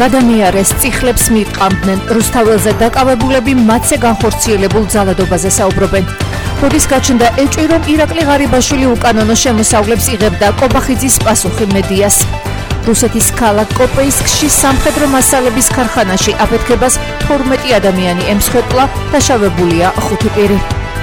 გადამეარეს წიხლებს მიჰყავდნენ. რუსთაველზე დაკავებულები მათზე განხორციელებულ ძალადობაზე საუბრობენ. როდის გაჩნდა ეჭვი, რომ ირაკლი ღარიბაშვილი უკანონო შემოსავლებს იღებდა კობახიძის პასუხი მედიას. რუსეთის ქალაქ კოპეისკში სამხედრო მასალების ქარხანაში აფეთქებას 12 ადამიანი ემსხვერპლა, დაშავებულია 5 პირი.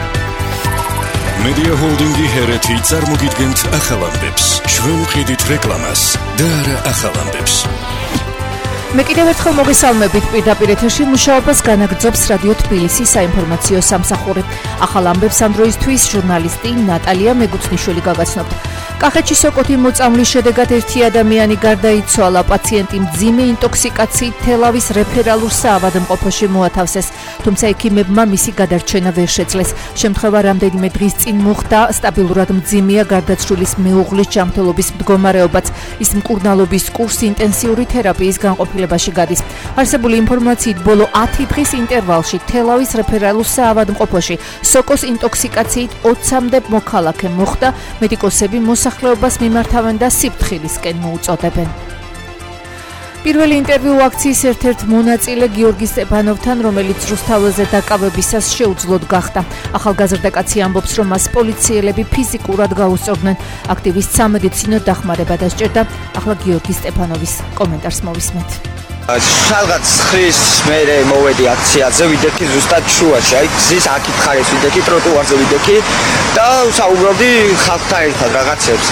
Media Holding-ი ჰერეთი წარმოგიდგენთ ახალ ამბებს. ჩვენ ვყიდით რეკლამას და არა ახალ ამბებს. მე კიდევ ერთხელ მოგესალმებით. პირდაპირ ეთერში მუშაობას განაგრძობს რადიო თბილისი საინფორმაციო სამსახური. ახალ ამბებს ამ დროისთვის ჟურნალისტი ნატალია მეგუცნიშვილი გაგაცნობთ. კახეთში სოკოთი მოწამვლის შედეგად ერთი ადამიანი გარდაიცვალა. პაციენტი მძიმე ინტოქსიკაციით თელავის რეფერალურ საავადმყოფოში მოათავსეს, თუმცა ექიმებმა მისი გადარჩენა ვერ შეძლეს. შემთხვევა რამდენიმე დღის წინ მოხდა. სტაბილურად მძიმეა გარდაცვლილის მეუღლის ჯანმრთელობის მდგომარეობაც. ის მკურნალობის კურს ინტენსიური თერაპიის განყოფილებაში გადის. არსებული ინფორმაციით ბოლო 10 დღის ინტერვალში თელავის რეფერალურ საავადმყოფოში სოკოს ინტოქსიკაციით 20-მდე მოქალაქე მოხვდა. მედიკოსები მოსახლეობას მიმართავენ და სიფთხილისკენ მოუწოდებენ. პირველი ინტერვიუ აქციის ერთ-ერთ მონაწილე გიორგი სტეფანოვთან, რომელიც რუსთაველზე დაკავებისას შეუძლოდ გახდა. ახალგაზრდა კაცი ამბობს, რომ მას პოლიციელები ფიზიკურად გაუსწორდნენ. აქტივისტს სამედიცინო დახმარება დასჭირდა. ახლა გიორგი სტეფანოვის კომენტარს მოვისმენთ. Შალღაც ხრის მერე მოვედი აქციაზე, ვიდექი ზუსტად შუაში, აი გზის აქეთ ხარეს ვიდექი, ტროტუარზე ვიდექი და საუბრობდი ხალხთან ერთად რაღაცებს.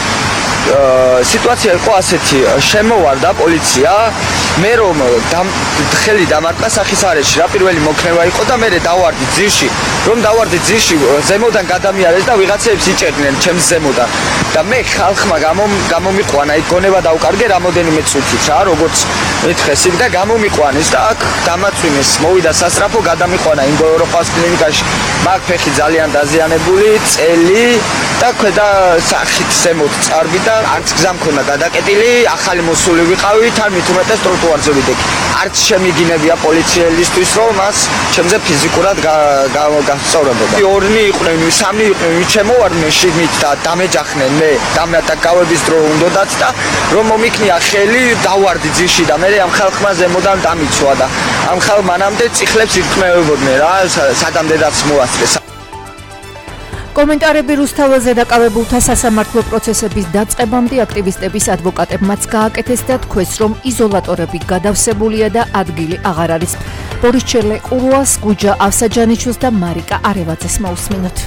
სიტუაცია იყო ასეთი, შემოვარდა პოლიცია, მე რომ ხელი დამარტყა სახისარეთში, რა პირველი მოქნევა იყო და მე დავარდი ძირში, რომ დავარდი ძირში, ზემოდან გადამიარეს და ვიღაცებს იჭერდნენ ჩემს ზემოდან. და მე ხალხმა გამომიყვანა, იქ გონება დავკარგე რამოდენიმე წუთით რა, როგორც მეთქეს იქ და გამომიყვანეს და აქ დამაწვინეს, მოვიდა სასწრაფო, გადამიყვანა ინგოროხას კლინიკაში. მაგ ფეხი ძალიან დაზიანებული, წელი და ქვედა სახით ზემოთ წარბი და არც გზა მქონდა გადაკეტილი, ახალი მოსული ვიყავი, თან მით უმეტეს ტროტუარზე ვიდექი. არც შემიგინებია პოლიციელისთვის, რომ მას ჩემზე ფიზიკურად გასწორებოდა. 2 იყვნენ, 3 იყვნენ, ჩემოვარდნენ შიგნით და დამეჯახნენ მე, დაკავების დრო უნდათ და რომ მომიქნია ხელი, დავარდი ძირში და მე ამ ხალხმა ზემოდან დამიცვა და ამ ხალხ მანამდე წიხლებს ირქმევებოდნენ რა, სადამდედაც მოასწრეს. კომენტარები რუსთაველზე დაკავებულთა სასამართლო პროცესების დაწყებამდე აქტივისტების ადვოკატებმაც გააკეთეს და თქვეს, რომ იზოლატორები გადავსებულია და ადგილი აღარ არის. ბორის ჩერლე-ყურუას, გუჯა ავსაჯანიშვილს და მარიკა არევაძეს მოусმინოთ.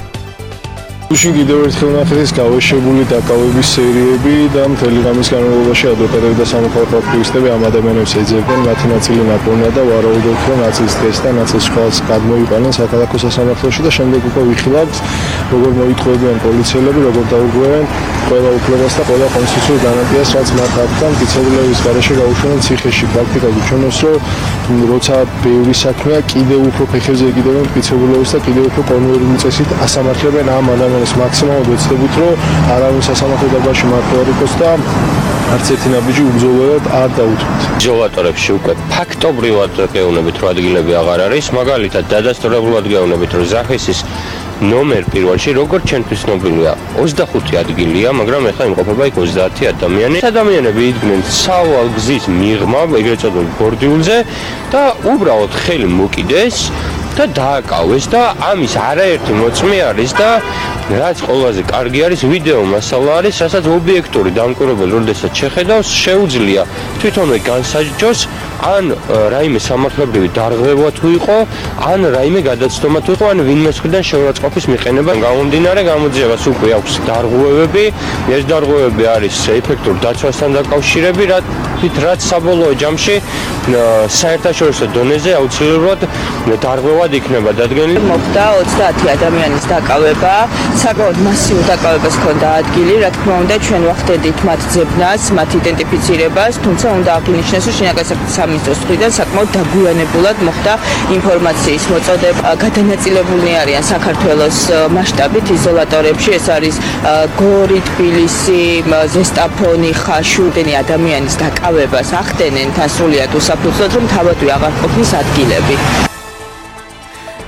Უშინ კიდევ ერთხელ ნახეთ გავეშებული დაკავების სერიები და მთელი ღამის განმავლობაში ადვოკატები და სამოქალაქო აქტივისტები ამ ადამიანებს ეძებდნენ, მათი ნაწილი ნაპოვნია და ვარაუდობთ, რომ ნაწილს დღეს და ნაწილს ხვალს გადმოიყვანენ საქალაქო სასამართლოში და შემდეგ უკვე ვიხილავთ, როგორ მოითხოვებიან პოლიციელები, როგორ დაუბრუნებენ ყველა უფლებას და ყველა კონსტიტუციურ განაპირას, რაც მათ აქვს და მტკიცებულების გარეშე გაუშვნენ ციხეში. პრაქტიკულად ჩვენოს, რომ როცა ბევრი საქმეა, კიდევ უფრო ფეხებზე ეკიდებენ მტკიცებულებას და კიდევ უფრო კონვერტული წესით ასამართლებენ ამ ადამიანებს. მაქსიმალურად ვეცდებით, რომ არავინ სასამართლო დარბაზში მართლა არ იყოს და არც ერთი ნაბიჯი უბრძოლველად არ დაუთმოთ. იზოლატორებში უკვე ფაქტობრივად გეუბნებით, რომ ადგილები აღარ არის, მაგალითად დადასტურებულად გეუბნებით, რომ ზახისის ნომერ პირველში, როგორც ჩვენთვის ცნობილია, 25 ადგილია, მაგრამ ეხლა იმყოფება იქ 30 ადამიანი. ადამიანები იდგნენ სავალ გზის მიღმა, ეგრეთ წოდებული ბორდიულზე და უბრალოდ ხელი მოკიდეს და დააკავეს და ამის არაერთი მოწმე არის და რაც ყველაზე კარგი არის, ვიდეო მასალა არის, რასაც ობიექტური დამკვირვებელი როდესაც შეხედავს, შეუძლია თვითონვე განსაჯჯოს, ან რაიმე სამართლებრივი დარღვევა თუ იყო, ან რაიმე გადაცდომა თუ იყო, ან ვინმე მხრიდან შეურაცხყოფის მიყენება. გამომდინარე გამოძიებას უკვე აქვს დარღვევები, ეს დარღვევები არის ეფექტურ დაცვასთან დაკავშირები, რაც საბოლოო ჯამში საერთაშორისო დონეზე აუცილებლად დარღვევად იქნება დადგენილი. მოხდა 30 ადამიანის დაკავება, საკმაოდ მასიურ დაკავებას ჰქონდა ადგილი, რა თქმა უნდა ჩვენ ვახდედით მათ ძებნას, მათ იდენტიფიცირებას, თუმცა უნდა აღინიშნოს, რომ შინაგან საქმეთა სამინისტროს მხრიდან საკმაოდ დაგვიანებულად მოხდა ინფორმაციის მოწოდება. გადანაწილებული არიან საქართველოს მასშტაბით იზოლატორებში, ეს არის გორი, თბილისი, ზესტაფონი, ხაშურდენი ადამიანის დაკავებას ახდენენ თან სრულიად უსაფრთხოდ, რომ თავადვე აღარ ყოფნის ადგილები.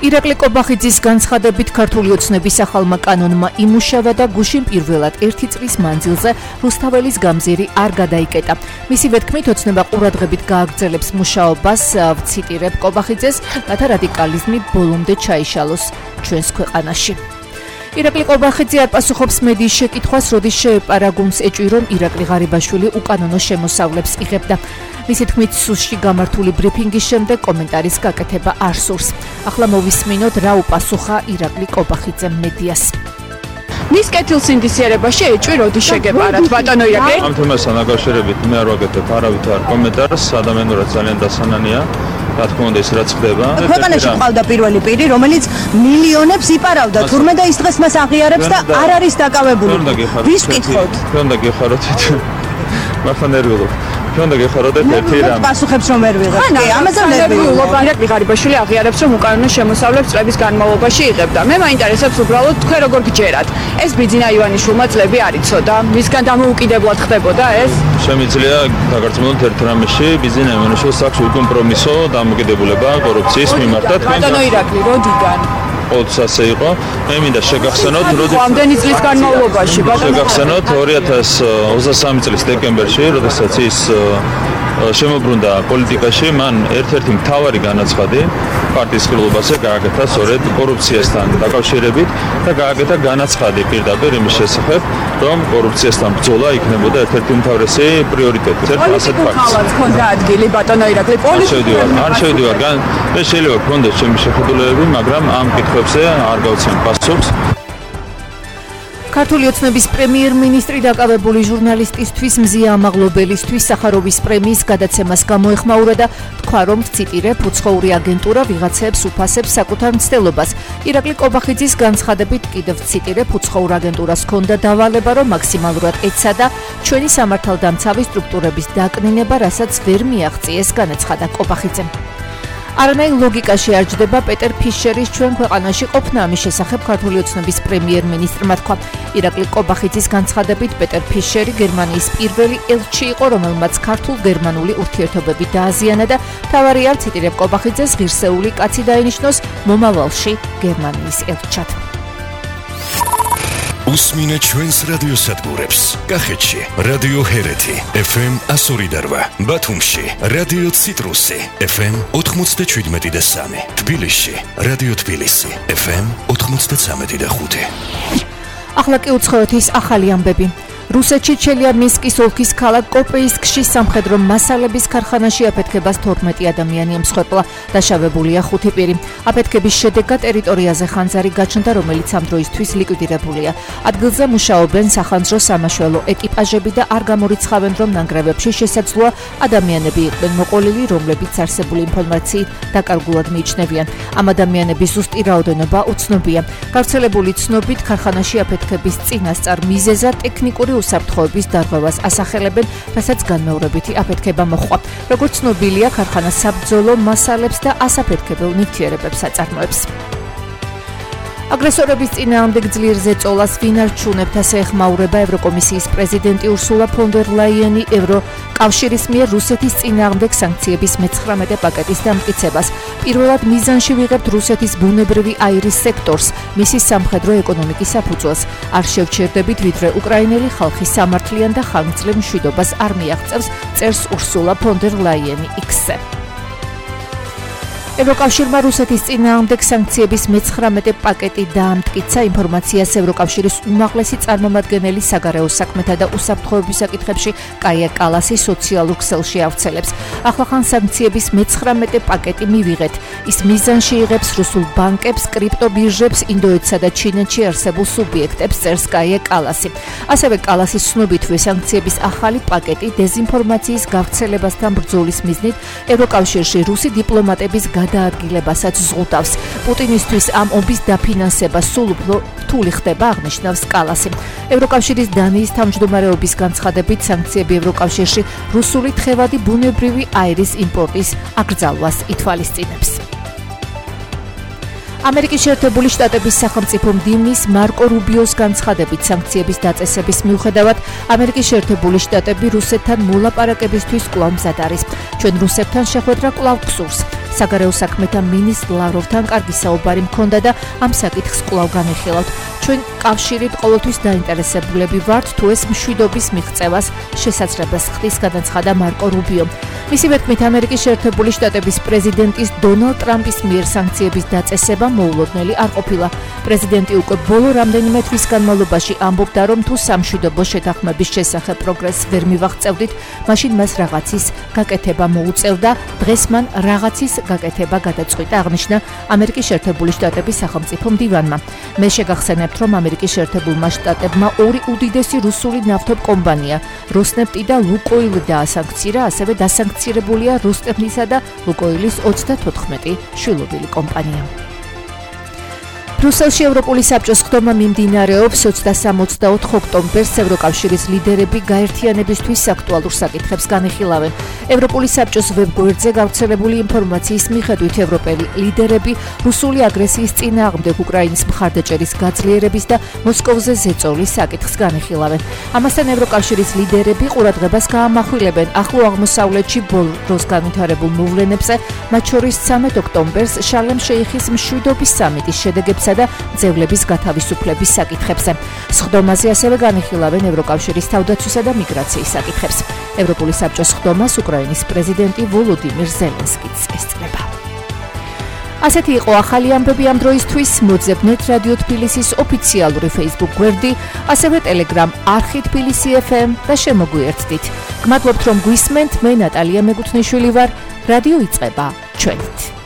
ირაკლი კობახიძის განცხადებით ქართული ოცნების ახალმა კანონმა იმუშავა და გუშინ პირველად 1 წლის მანძილზე რუსთაველის გამზირი არ გადაიკეტა. მისივე თქმით, ოცნება ყურადღებით გააგრძელებს მუშაობას, ვციტირებ კობახიძეს, რათა რადიკალიზმი ბოლომდე ჩაიშალოს ჩვენს ქვეყანაში. ირაკლი კობახიძე არ პასუხობს მედიის შეკითხვას, როდის შეეპარაგუნს ეჭვი, რომ ირაკლი ღარიბაშვილი უკანონო შემოსავლებს იღებდა. მისი თქმით, სუსში გამართული ბრიფინგის შემდეგ კომენტარის გაკეთება არ სურს. ახლა მოვისმინოთ, რა უპასუხა ირაკლი კობახიძემ მედიას. მის კეთილსინდისიერებაში ეჭვი როდის შეგეპარათ, ბატონო ირაკლი? ამ თემასთან დაკავშირებით მე არ ვაკეთებ არავითარ კომენტარს, ადამიანურად ძალიან დასანანია. რა თქმა უნდა, ის რაც ხდება. ქვეყანაში ყავდა პირველი პირი, რომელიც მილიონებს იპარავდა, თურმე და ის დღეს მას აღიარებს და არ არის დაკავებული. ვის ვკითხოთ? ჩვენ და გეხაროთ. მართლა ნერვიულობ. ჩვენ და გეხაროთ ერთი რამ. პასუხებს რომ ვერ ვიღებ. კი, ამაზე ნერვიულობ. ირაკლი ღარიბაშვილი აღიარებს, რომ უკანონო შემოსავლებს წლების განმავლობაში იღებდა. მე მაინტერესებს უბრალოდ თქვენ როგორ გჯერათ. ეს ბიძინა ივანიშვილმა წლები არ იცოდა. მისგან დამოუკიდებლად ხდებოდა ეს? შემიძლია დაგარწმუნოთ ერთ რამეში, ბიძინა ივანიშვილს აქვს უკომპრომისო დამოკიდებულება კორუფციის მიმართ. ბატონო ირაკლი, როდიდან? ყოველთვის ასე იყო. მე მინდა შეგახსენოთ, როდის ამდენი წლის განმავლობაში, ბატონო. შეგახსენოთ 2023 წლის დეკემბერში, როდესაც ის შემოbrunდა პოლიტიკაში, მან ერთ-ერთი მთავარი განაცხადი პარტიის ხელობაზე გააკეთა სწორედ კორუფციასთან დაკავშირებით და გააკეთა განაცხადი პირდაპირ იმის შესახებ, რომ კორუფციასთან ბრძოლა იქნებოდა ერთ-ერთი უმთავრესი პრიორიტეტი. ასეთ ფაქტს. ქონდა ადგილი ბატონო ირაკლი პოლიტიკაში. არ შევდივარ. მე შეიძლება გქონდეს ჩემი შეხედულებები, მაგრამ ამ კითხვებზე არ გავცემ პასუხს. ქართული ოცნების პრემიერ-მინისტრი დაკავებული ჟურნალისტისთვის მზია ამაღლობელისთვის სახაროვის პრემიის გადაცემას გამოეხმაურა და თქვა, რომ ვციტირებ, უცხოური აგენტურა ვიღაცებს უფასებს საკუთარ მცდელობას. ირაკლი კობახიძის განცხადებით კიდევ ვციტირებ, უცხოურ აგენტურას ჰქონდა დავალება, რომ მაქსიმალურად ეცადა ჩვენი სამართალდამცავი სტრუქტურების დაკნინება, რასაც ვერ მიაღწიეს, განაცხადა კობახიძემ. არანაირ ლოგიკაში არ ჯდება პეტერ ფიშერის ჩვენ ქვეყანაში ყოფნა. ამის შესახებ ქართული ოცნების პრემიერ-მინისტრმა თქვა. ირაკლი კობახიძის განცხადებით პეტერ ფიშერი გერმანიის პირველი ელჩი იყო, რომელმაც ქართულ-გერმანული ურთიერთობები დააზიანა და მთავარია, ციტირებ კობახიძეს, ღირსეული კაცი დაინიშნოს მომავალში გერმანიის ელჩად. უსმინე ჩვენს რადიოსადგურებს. კახეთში რადიო ჰერეთი FM 102.8, ბათუმში რადიო ციტრუსი FM 97.3, თბილისში რადიო თბილისი FM 93.5. ახლა კი უცხოეთის ახალი ამბები. რუსეთში ჩელიაბინსკის ოლქის ქალაქ კოპეისკში სამხედრო მასალების ქარხანაში აფეთქებას 12 ადამიანი ემსხვერპლა, დაშავებულია 5 პირი. აფეთქების შედეგად ტერიტორიაზე ხანძარი გაჩნდა, რომელიც ამ დროისთვის ლიკვიდირებულია. ადგილზე მუშაობენ სახანძრო სამაშველო ეკიპაჟები და არ გამორიცხავენ, რომ ნანგრევებში შესაძლოა ადამიანები იყვნენ მოყოლილი, რომლებიც არსებული ინფორმაციით დაკარგულად მიიჩნევიან. ამ ადამიანების ზუსტი რაოდენობა უცნობია. გავრცელებული ცნობით, ქარხანაში აფეთქების წინასწარ მიზეზად ტექნიკური უსაფრთხოების დარღვევას ასახელებენ, რასაც განმეორებითი აფეთქება მოჰყვა. როგორც ცნობილია, ქარხანა საბრძოლო მასალებს და ასაფეთქებელ ნივთიერებებს აწარმოებს. აგრესორების წინააღმდეგ ძლიერ ზეწოლას ვინ არჩუნებთ, ასე ეხმაურება ევროკომისიის პრეზიდენტი ურსულა ფონ დერ ლაიენი ევროკავშირის მიერ რუსეთის წინააღმდეგ სანქციების 19 პაკეტის დამტკიცებას. პირველად მიზანში ვიღებთ რუსეთის ბუნებრივი აირის სექტორს, მისი სამხედრო ეკონომიკის საფუძველს. არ შევჩერდებით, ვიდრე უკრაინელი ხალხი სამართლიან და ხანგრძლივ მშვიდობას არ მიაღწევს, წერს ურსულა ფონ დერ ლაიენი X-ზე. ევროკავშირმა რუსეთის წინააღმდეგ სანქციების 19 პაკეტი დაამტკიცა. ინფორმაციას ევროკავშირის უმაღლესი წარმომადგენელი საგარეო საქმეთა და უსაფრთხოების საკითხებში კაია კალასი სოციალურ ქსელში ავრცელებს. ახლახან სანქციების 19 პაკეტი მივიღეთ. ის მიზანში იღებს რუსულ ბანკებს, კრიპტობირჟებს, ინდოეთსა და ჩინეთში არსებულ სუბიექტებს, წერს კაია კალასი. ასევე კალასის ცნობითვე სანქციების ახალი პაკეტი დეზინფორმაციის გავრცელებასთან ბრძოლის მიზნით ევროკავშირში რუსი დიპლომატების გადაადგილებასაც ზღუდავს. პუტინისთვის ამ ომის დაფინანსება სულ უფრო რთული ხდება, აღნიშნავს კალასი. ევროკავშირის დანიის თავმჯდომარეობის განცხადებით, სანქციები ევროკავშირში რუსული თხევადი ბუნებრივი აირის იმპორტის აკრძალვას ითვალისწინებს. ამერიკის შეერთებული შტატების სახელმწიფო მდივნის მარკო რუბიოს განცხადებით, სანქციების დაწესების მიუხედავად, ამერიკის შეერთებული შტატები რუსეთთან მოლაპარაკებისთვის კვლავ მზად არის. ჩვენ რუსებთან შეხვედრა კვლავ გსურს. საგარეო საქმეთა მინისტრ ლავროვთან კარგი საუბარი მქონდა და ამ საკითხს კვლავ განვიხილავთ. ჩვენ კავშირით ყოველთვის დაინტერესებულები ვართ თუ ეს მშვიდობის მიღწევას შესაძლებას ხდის, განაცხადა მარკო რუბიო. მისივე თქმით, ამერიკის შეერთებული შტატების პრეზიდენტის დონალდ ტრამპის მიერ სანქციების დაწესება მოულოდნელი არ ყოფილა. პრეზიდენტი უკვე ბოლო რამდენიმე თვის განმავლობაში ამბობდა, რომ თუ სამშვიდობო შეთანხმების შესახებ პროგრესს ვერ მივაღწევდით, მაშინ მას რაღაცის გაკეთება მოუწევდა. დღეს მან რაღაცის გაკეთება გადაწყვიტა, აღნიშნა ამერიკის შეერთებული შტატების სახელმწიფო მდივანმა. მე შეგახსენებთ, რომ ამერიკის შეერთებულმა შტატებმა ორი უდიდესი რუსული ნავთობ კომპანია, როსნეფტი და ლუკოილი დაასანქცირა, ასევე დასანქცირებულია როსტეფნისა და ლუკოილის 34 შვილობილი კომპანია. ბრიუსელში ევროპული საბჭოს ხდომა მიმდინარეობს 23-24 ოქტომბერს ევროკავშირის ლიდერები გაერთიანებისთვის აქტუალურ საკითხებს განიხილავენ. ევროპული საბჭოს ვებგვერდზე გავრცელებული ინფორმაციის მიხედვით ევროპელი ლიდერები რუსული აგრესიის წინააღმდეგ უკრაინის მხარდაჭერის გაძლიერების და მოსკოვზე ზეწოლის საკითხს განიხილავენ. ამასთან ევროკავშირის ლიდერები ყურადღებას გაამახვილებენ ახლო აღმოსავლეთში ბოლო დროს განვითარებულ მოვლენებზე, მათ შორის 13 ოქტომბერს შარლემ შეიხის მშვიდობის სამიტის შედეგებსა და ძევლების გათავისუფლების საკითხებზე. სხდომაზე ასევე განიხილავენ ევროკავშირის თავდაცვისა და მიგრაციის საკითხებს. ევროპული საბჭოს ხდომას უკრაინის პრეზიდენტი ვოლოდიმირ ზელენსკიც ესწრება. ასეთი იყო ახალი ამბები ამ დროისთვის. მოძებნეთ რადიო თბილისის ოფიციალური Facebook გვერდი, ასევე Telegram არხი თბილისი FM და შემოგვიერთდით. გმადლობთ რომ გვისმენთ, მე ნატალია მეგუთნიშვილი ვარ. რადიო იწყება ჩვენით.